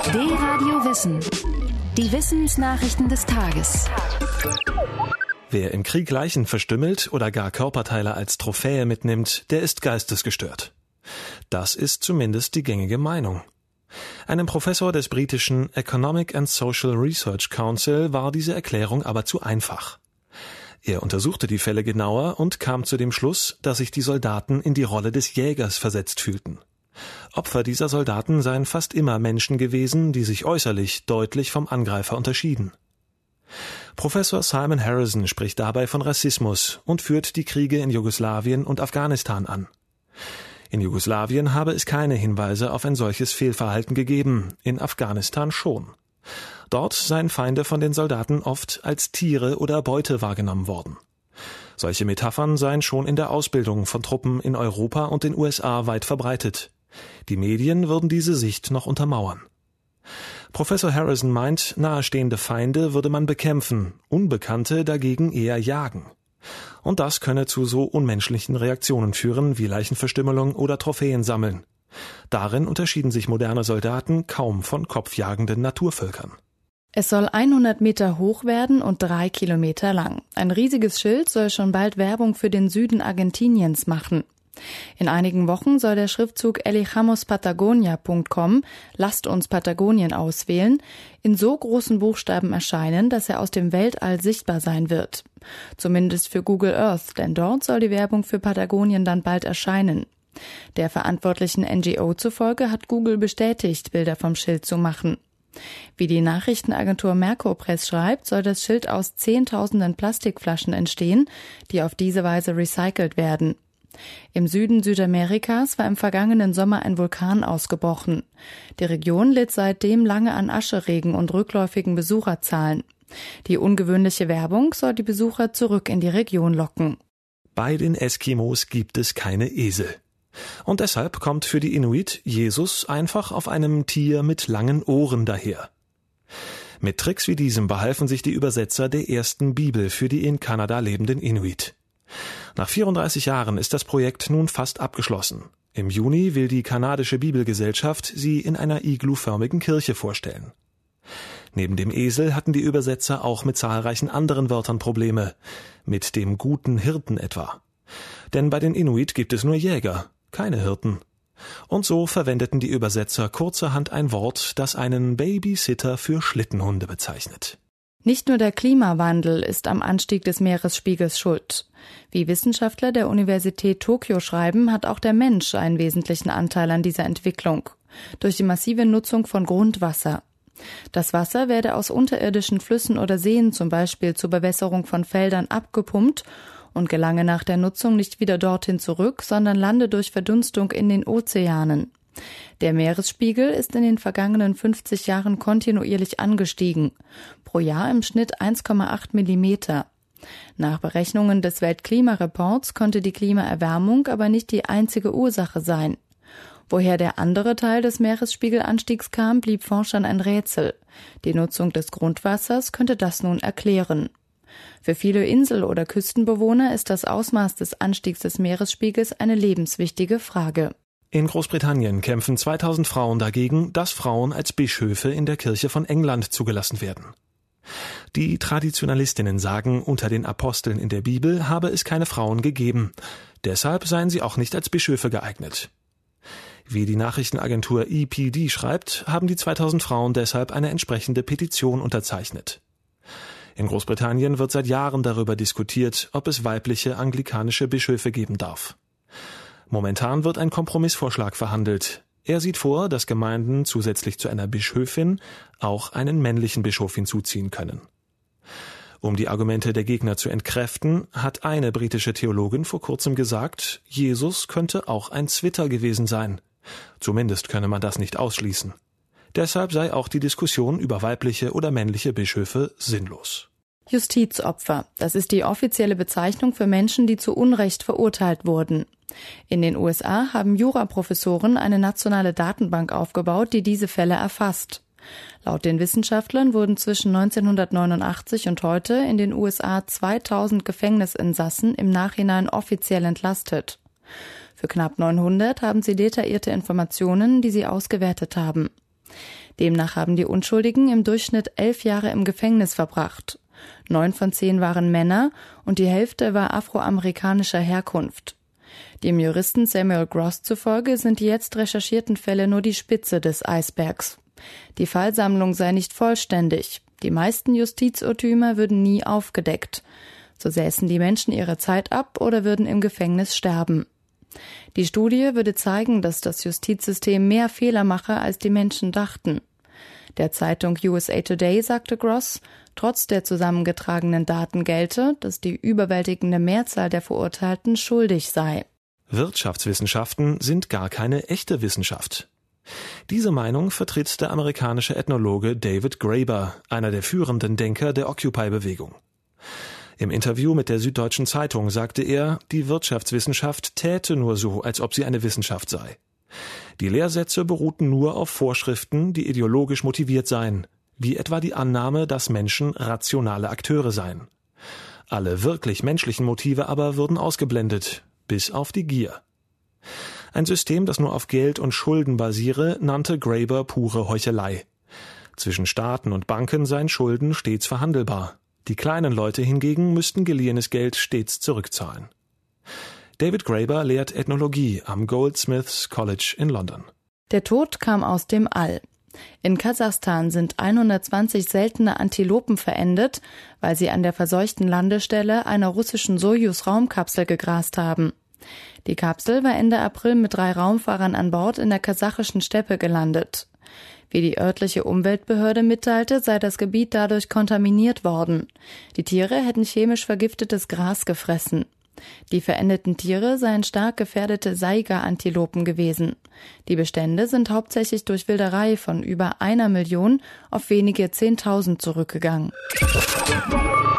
D-Radio Wissen. Die Wissensnachrichten des Tages. Wer im Krieg Leichen verstümmelt oder gar Körperteile als Trophäe mitnimmt, der ist geistesgestört. Das ist zumindest die gängige Meinung. Einem Professor des britischen Economic and Social Research Council war diese Erklärung aber zu einfach. Er untersuchte die Fälle genauer und kam zu dem Schluss, dass sich die Soldaten in die Rolle des Jägers versetzt fühlten. Opfer dieser Soldaten seien fast immer Menschen gewesen, die sich äußerlich deutlich vom Angreifer unterschieden. Professor Simon Harrison spricht dabei von Rassismus und führt die Kriege in Jugoslawien und Afghanistan an. In Jugoslawien habe es keine Hinweise auf ein solches Fehlverhalten gegeben, in Afghanistan schon. Dort seien Feinde von den Soldaten oft als Tiere oder Beute wahrgenommen worden. Solche Metaphern seien schon in der Ausbildung von Truppen in Europa und den USA weit verbreitet. Die Medien würden diese Sicht noch untermauern. Professor Harrison meint, nahestehende Feinde würde man bekämpfen, Unbekannte dagegen eher jagen. Und das könne zu so unmenschlichen Reaktionen führen wie Leichenverstümmelung oder Trophäen sammeln. Darin unterschieden sich moderne Soldaten kaum von kopfjagenden Naturvölkern. Es soll 100 Meter hoch werden und 3 Kilometer lang. Ein riesiges Schild soll schon bald Werbung für den Süden Argentiniens machen. In einigen Wochen soll der Schriftzug elijamospatagonia.com, lasst uns Patagonien auswählen, in so großen Buchstaben erscheinen, dass er aus dem Weltall sichtbar sein wird. Zumindest für Google Earth, denn dort soll die Werbung für Patagonien dann bald erscheinen. Der verantwortlichen NGO zufolge hat Google bestätigt, Bilder vom Schild zu machen. Wie die Nachrichtenagentur Mercopress schreibt, soll das Schild aus Zehntausenden Plastikflaschen entstehen, die auf diese Weise recycelt werden. Im Süden Südamerikas war im vergangenen Sommer ein Vulkan ausgebrochen. Die Region litt seitdem lange an Ascheregen und rückläufigen Besucherzahlen. Die ungewöhnliche Werbung soll die Besucher zurück in die Region locken. Bei den Eskimos gibt es keine Esel. Und deshalb kommt für die Inuit Jesus einfach auf einem Tier mit langen Ohren daher. Mit Tricks wie diesem behalfen sich die Übersetzer der ersten Bibel für die in Kanada lebenden Inuit. Nach 34 Jahren ist das Projekt nun fast abgeschlossen. Im Juni will die kanadische Bibelgesellschaft sie in einer igluförmigen Kirche vorstellen. Neben dem Esel hatten die Übersetzer auch mit zahlreichen anderen Wörtern Probleme, mit dem guten Hirten etwa. Denn bei den Inuit gibt es nur Jäger, keine Hirten. Und so verwendeten die Übersetzer kurzerhand ein Wort, das einen Babysitter für Schlittenhunde bezeichnet. Nicht nur der Klimawandel ist am Anstieg des Meeresspiegels schuld. Wie Wissenschaftler der Universität Tokio schreiben, hat auch der Mensch einen wesentlichen Anteil an dieser Entwicklung. Durch die massive Nutzung von Grundwasser. Das Wasser werde aus unterirdischen Flüssen oder Seen zum Beispiel zur Bewässerung von Feldern abgepumpt und gelange nach der Nutzung nicht wieder dorthin zurück, sondern lande durch Verdunstung in den Ozeanen. Der Meeresspiegel ist in den vergangenen 50 Jahren kontinuierlich angestiegen. Pro Jahr im Schnitt 1,8 Millimeter. Nach Berechnungen des Weltklimareports konnte die Klimaerwärmung aber nicht die einzige Ursache sein. Woher der andere Teil des Meeresspiegelanstiegs kam, blieb Forschern ein Rätsel. Die Nutzung des Grundwassers könnte das nun erklären. Für viele Insel- oder Küstenbewohner ist das Ausmaß des Anstiegs des Meeresspiegels eine lebenswichtige Frage. In Großbritannien kämpfen 2000 Frauen dagegen, dass Frauen als Bischöfe in der Kirche von England zugelassen werden. Die Traditionalistinnen sagen, unter den Aposteln in der Bibel habe es keine Frauen gegeben. Deshalb seien sie auch nicht als Bischöfe geeignet. Wie die Nachrichtenagentur EPD schreibt, haben die 2000 Frauen deshalb eine entsprechende Petition unterzeichnet. In Großbritannien wird seit Jahren darüber diskutiert, ob es weibliche anglikanische Bischöfe geben darf. Momentan wird ein Kompromissvorschlag verhandelt. Er sieht vor, dass Gemeinden zusätzlich zu einer Bischöfin auch einen männlichen Bischof hinzuziehen können. Um die Argumente der Gegner zu entkräften, hat eine britische Theologin vor kurzem gesagt, Jesus könnte auch ein Zwitter gewesen sein. Zumindest könne man das nicht ausschließen. Deshalb sei auch die Diskussion über weibliche oder männliche Bischöfe sinnlos. Justizopfer, das ist die offizielle Bezeichnung für Menschen, die zu Unrecht verurteilt wurden. In den USA haben Juraprofessoren eine nationale Datenbank aufgebaut, die diese Fälle erfasst. Laut den Wissenschaftlern wurden zwischen 1989 und heute in den USA 2000 Gefängnisinsassen im Nachhinein offiziell entlastet. Für knapp 900 haben sie detaillierte Informationen, die sie ausgewertet haben. Demnach haben die Unschuldigen im Durchschnitt 11 Jahre im Gefängnis verbracht. 9 von 10 waren Männer und die Hälfte war afroamerikanischer Herkunft. Dem Juristen Samuel Gross zufolge sind die jetzt recherchierten Fälle nur die Spitze des Eisbergs. Die Fallsammlung sei nicht vollständig. Die meisten Justizirrtümer würden nie aufgedeckt. So säßen die Menschen ihre Zeit ab oder würden im Gefängnis sterben. Die Studie würde zeigen, dass das Justizsystem mehr Fehler mache, als die Menschen dachten. Der Zeitung USA Today sagte Gross, trotz der zusammengetragenen Daten gelte, dass die überwältigende Mehrzahl der Verurteilten schuldig sei. Wirtschaftswissenschaften sind gar keine echte Wissenschaft. Diese Meinung vertritt der amerikanische Ethnologe David Graeber, einer der führenden Denker der Occupy-Bewegung. Im Interview mit der Süddeutschen Zeitung sagte er, die Wirtschaftswissenschaft täte nur so, als ob sie eine Wissenschaft sei. Die Lehrsätze beruhten nur auf Vorschriften, die ideologisch motiviert seien, wie etwa die Annahme, dass Menschen rationale Akteure seien. Alle wirklich menschlichen Motive aber würden ausgeblendet, bis auf die Gier. Ein System, das nur auf Geld und Schulden basiere, nannte Graeber pure Heuchelei. Zwischen Staaten und Banken seien Schulden stets verhandelbar. Die kleinen Leute hingegen müssten geliehenes Geld stets zurückzahlen. David Graeber lehrt Ethnologie am Goldsmiths College in London. Der Tod kam aus dem All. In Kasachstan sind 120 seltene Antilopen verendet, weil sie an der verseuchten Landestelle einer russischen Sojus-Raumkapsel gegrast haben. Die Kapsel war Ende April mit 3 Raumfahrern an Bord in der kasachischen Steppe gelandet. Wie die örtliche Umweltbehörde mitteilte, sei das Gebiet dadurch kontaminiert worden. Die Tiere hätten chemisch vergiftetes Gras gefressen. Die verendeten Tiere seien stark gefährdete Saiga-Antilopen gewesen. Die Bestände sind hauptsächlich durch Wilderei von über 1 Million auf wenige 10.000 zurückgegangen.